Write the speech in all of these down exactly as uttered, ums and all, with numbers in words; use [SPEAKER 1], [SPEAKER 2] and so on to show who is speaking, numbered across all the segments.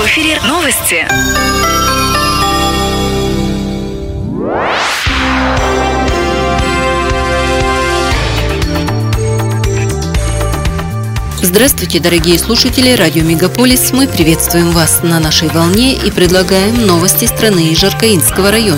[SPEAKER 1] В эфире новости.
[SPEAKER 2] Здравствуйте, дорогие слушатели радио Мегаполис. Мы приветствуем вас на нашей волне и предлагаем новости страны и Жаркаинского района.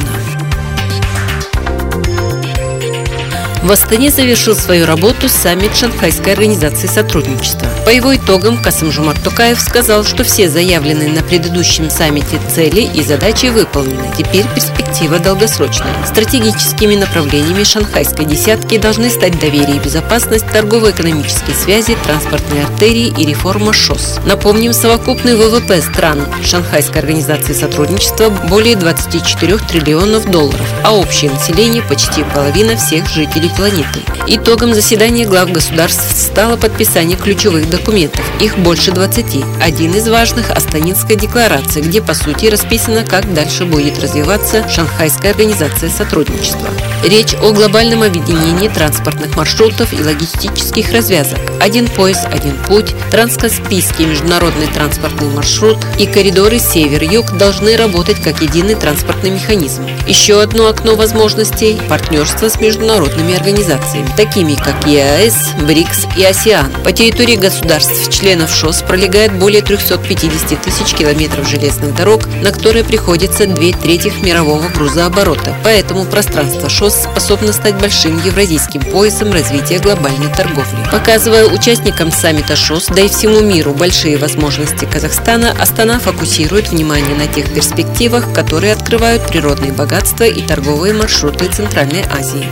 [SPEAKER 2] В Астане завершил свою работу саммит Шанхайской организации сотрудничества. По его итогам Касым-Жомарт Токаев сказал, что все заявленные на предыдущем саммите цели и задачи выполнены. Теперь перспектива долгосрочная. Стратегическими направлениями Шанхайской десятки должны стать доверие и безопасность, торгово-экономические связи, транспортные артерии и реформа ШОС. Напомним, совокупный ВВП стран Шанхайской организации сотрудничества более двадцати четырёх триллионов долларов, а общее население почти половина всех жителей планеты. Итогом заседания глав государств стало подписание ключевых документов. Их больше двадцати. Один из важных – Астанинская декларация, где по сути расписано, как дальше будет развиваться Шанхайская организация сотрудничества. Речь о глобальном объединении транспортных маршрутов и логистических развязок. Один пояс, один путь, транскаспийский международный транспортный маршрут и коридоры север-юг должны работать как единый транспортный механизм. Еще одно окно возможностей – партнерство с международными организациями, такими как ЕАЭС, БРИКС и АСЕАН. По территории государств-членов ШОС пролегает более трёхсот пятидесяти тысяч километров железных дорог, на которые приходится две трети мирового грузооборота. Поэтому пространство ШОС способно стать большим евразийским поясом развития глобальной торговли. Показывая участникам саммита ШОС, да и всему миру большие возможности Казахстана, Астана фокусирует внимание на тех перспективах, которые открывают природные богатства и торговые маршруты Центральной Азии.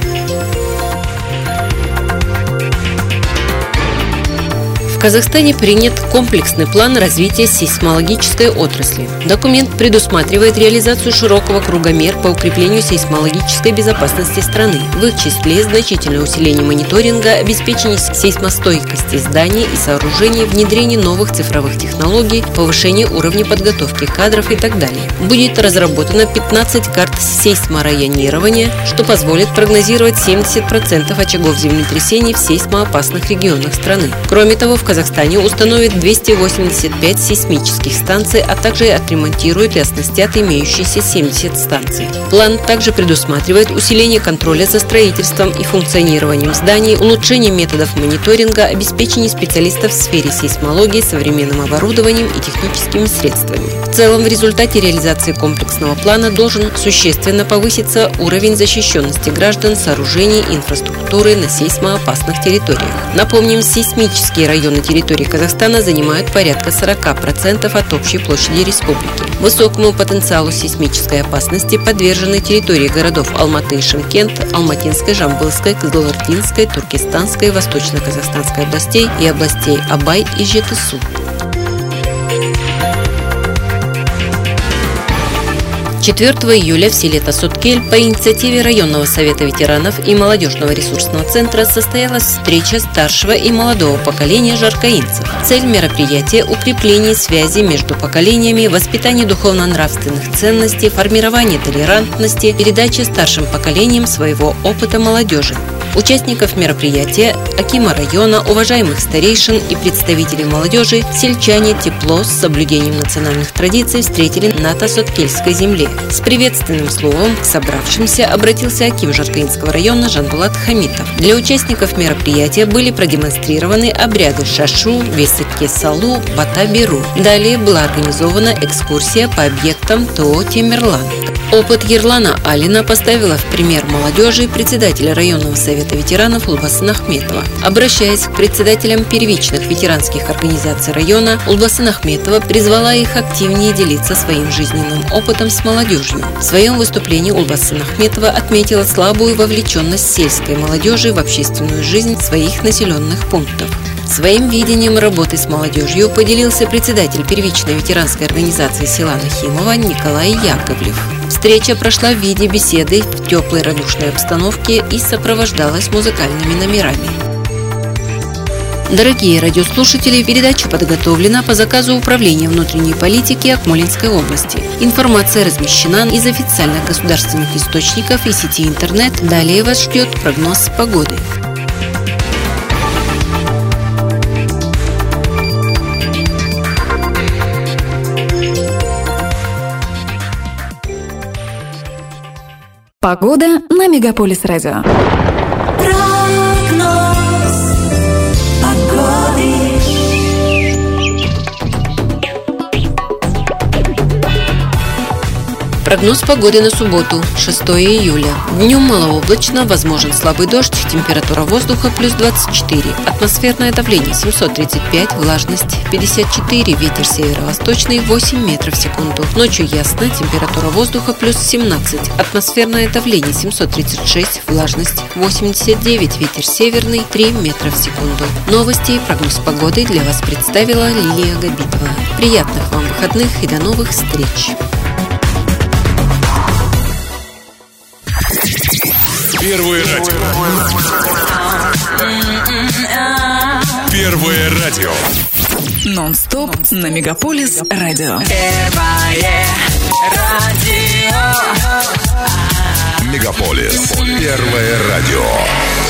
[SPEAKER 2] В Казахстане принят комплексный план развития сейсмологической отрасли. Документ предусматривает реализацию широкого круга мер по укреплению сейсмологической безопасности страны, в их числе значительное усиление мониторинга, обеспечение сейсмостойкости зданий и сооружений, внедрение новых цифровых технологий, повышение уровня подготовки кадров и так далее. Будет разработано пятнадцать карт сейсморайонирования, что позволит прогнозировать семьдесят процентов очагов землетрясений в сейсмоопасных регионах страны. Кроме того, в В Казахстане установят двести восемьдесят пять сейсмических станций, а также отремонтируют и оснастят имеющиеся семьдесят станций. План также предусматривает усиление контроля за строительством и функционированием зданий, улучшение методов мониторинга, обеспечение специалистов в сфере сейсмологии современным оборудованием и техническими средствами. В целом, в результате реализации комплексного плана должен существенно повыситься уровень защищенности граждан, сооружений и инфраструктуры на сейсмоопасных территориях. Напомним, сейсмические районы на территории Казахстана занимают порядка сорока процентов от общей площади республики. Высокому потенциалу сейсмической опасности подвержены территории городов Алматы и Шымкент, Алматинской, Жамбылской, Кызылординской, Туркестанской, Восточно-Казахстанской областей и областей Абай и Жетысу. четвёртого июля в селе Тасоткель по инициативе районного совета ветеранов и молодежного ресурсного центра состоялась встреча старшего и молодого поколения жаркаинцев. Цель мероприятия – укрепление связи между поколениями, воспитание духовно-нравственных ценностей, формирование толерантности, передача старшим поколениям своего опыта молодежи. Участников мероприятия, акима района, уважаемых старейшин и представителей молодежи сельчане тепло с соблюдением национальных традиций встретили на Тасоткельской земле. С приветственным словом к собравшимся обратился аким Жаркаинского района Жанбулат Хамитов. Для участников мероприятия были продемонстрированы обряды Шашу, Весетке-Салу, Бата-Беру. Далее была организована экскурсия по объектам ТО «Темирлан». Опыт Ерлана Алина поставила в пример молодежи председателя районного совета ветеранов Улбасын Ахметова. Обращаясь к председателям первичных ветеранских организаций района, Улбасын Ахметова призвала их активнее делиться своим жизненным опытом с молодежью. В своем выступлении Улбасын Ахметова отметила слабую вовлеченность сельской молодежи в общественную жизнь своих населенных пунктов. Своим видением работы с молодежью поделился председатель первичной ветеранской организации села Нахимова Николай Яковлев. Встреча прошла в виде беседы в теплой радушной обстановке и сопровождалась музыкальными номерами. Дорогие радиослушатели, передача подготовлена по заказу Управления внутренней политики Акмолинской области. Информация размещена из официальных государственных источников и сети интернет. Далее вас ждет прогноз погоды.
[SPEAKER 1] Погода на Мегаполис Радио.
[SPEAKER 2] Прогноз погоды на субботу, шестое июля. Днем малооблачно, возможен слабый дождь, температура воздуха плюс двадцать четыре, атмосферное давление семьсот тридцать пять, влажность пятьдесят четыре, ветер северо-восточный восемь метров в секунду. Ночью ясно, температура воздуха плюс семнадцать, атмосферное давление семьсот тридцать шесть, влажность восемьдесят девять, ветер северный три метра в секунду. Новости и прогноз погоды для вас представила Лилия Габитова. Приятных вам выходных и до новых встреч!
[SPEAKER 3] Первое радио. Первое радио.
[SPEAKER 1] Нон-стоп на Мегаполис Радио.
[SPEAKER 4] Первое радио.
[SPEAKER 3] Мегаполис. Первое радио.